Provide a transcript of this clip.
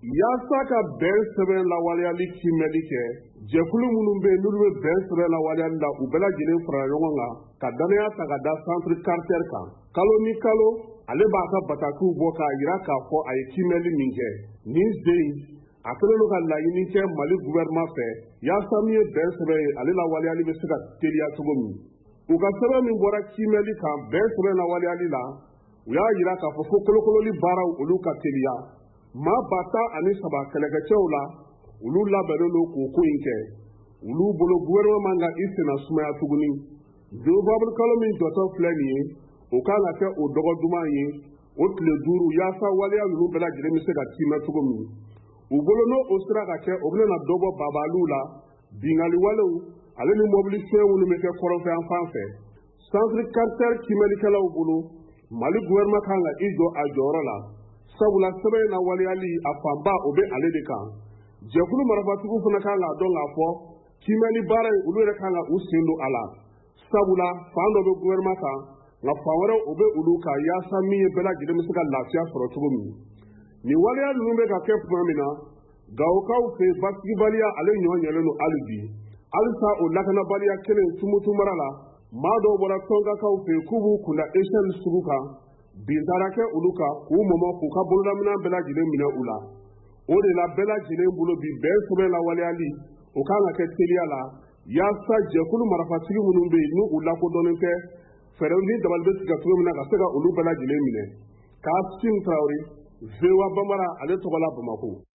yaasa ka bɛn sɛbɛn lawaleyali kimɛli kɛ jɛkulu minnu bɛ yen n'olu bɛ bɛn sɛbɛn lawaleyali la u bɛɛ lajɛlen fara ɲɔgɔn kan ka danaya ta ka da centre quartier kan kalo ni kalo ale b'a ka batakiw bɔ k'a jira k'a fɔ a ye kimɛli min kɛ nin sen a kɛlen don ka laɲini kɛ Mali gouvernement fɛ yaasa min ye bɛn sɛbɛn ye ale lawaleyali bɛ se ka teliya cogo min u ka sɛbɛn min bɔra kimɛli kan bɛn sɛbɛn lawaleyali la u y'a jira k'a fɔ ko kolokololi baaraw olu ka teliya maa 103 kɛlɛkɛcɛw la olu labɛnnen don k'o ko in kɛ olu bolo gouvernement man ka i senna sumaya tuguni Nobabulu kalo min jɔtɔ filɛ nin ye o kan ka kɛ o dɔgɔ duman ye o tile 5 yaasa waleya ninnu bɛɛ lajɛlen bɛ se ka timɛ cogo min u bolo n'o o sera ka kɛ o bɛna dɔ bɔ babaliw la bingali walew ale ni mobili fiɲɛ minnu bɛ kɛ kɔrɔnfɛn fan fɛ centre quartier kimɛlikɛlaw bolo Mali gouvernement kan ka i jɔ a jɔyɔrɔ la sabula sɛbɛn na waleyali a fanba o bɛ ale de kan jɛkulu marafatigiw fana kan k'a dɔn k'a fɔ kimɛli baara in olu yɛrɛ kan ka u sen don a la sabula fan dɔ bɛ gouvernement kan nka fan wɛrɛw o bɛ olu kan yaasa min ye bɛɛ lajɛlen bɛ se ka lafiya sɔrɔ cogo min nin waleya ninnu bɛ ka kɛ tuma min na Gawokaw fɛ basigibaliya ale ɲɔɲɛlen don hali bi halisa o lakanabaliya kelen Tumutu mara la maa dɔw bɔra Tɔnkakaw fɛ k'u b'u kunda échelle sugu kan bin taara kɛ olu kan k'u mɔmɔ k'u ka bololaminɛn bɛɛ lajɛlen minɛ u la o de la bɛɛ lajɛlen bolo bi bɛn sɛbɛn lawaleyali o kan ka kɛ teliya la yaasa jɛkulu marifatigi minnu bɛ yen n'u lakodɔnnen tɛ fɛɛrɛw ni dabali bɛ sigi cogo min na ka se ka olu bɛɛ lajɛlen minɛ Kasim Traoré VOA Bambara ale tɔgɔ la Bamako